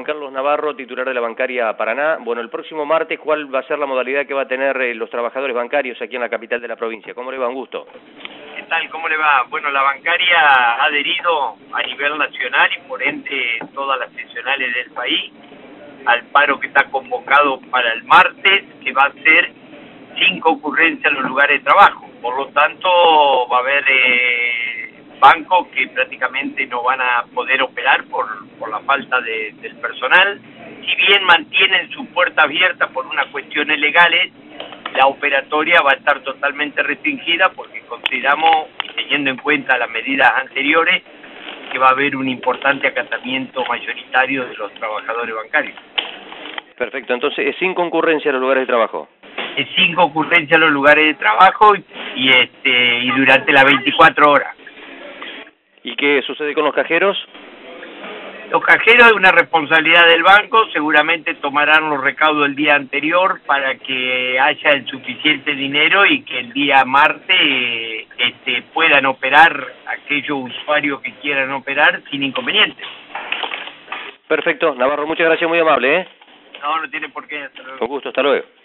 Carlos Navarro, titular de la Bancaria Paraná. Bueno, el próximo martes, ¿cuál va a ser la modalidad que va a tener los trabajadores bancarios aquí en la capital de la provincia? ¿Cómo le va? Un gusto. ¿Qué tal? ¿Cómo le va? Bueno, la bancaria ha adherido a nivel nacional y por ende todas las seccionales del país al paro que está convocado para el martes, que va a ser sin concurrencia en los lugares de trabajo. Por lo tanto, va a haber bancos que prácticamente no van a poder operar por la falta del personal. Si bien mantienen sus puertas abiertas por unas cuestiones legales, la operatoria va a estar totalmente restringida porque consideramos, teniendo en cuenta las medidas anteriores, que va a haber un importante acatamiento mayoritario de los trabajadores bancarios. Perfecto, entonces es sin concurrencia a los lugares de trabajo. Es sin concurrencia a los lugares de trabajo y durante las 24 horas. ¿Y qué sucede con los cajeros? Los cajeros es una responsabilidad del banco, seguramente tomarán los recaudos el día anterior para que haya el suficiente dinero y que el día martes puedan operar aquellos usuarios que quieran operar sin inconvenientes. Perfecto, Navarro, muchas gracias, muy amable, No tiene por qué. Hasta luego. Con gusto, hasta luego.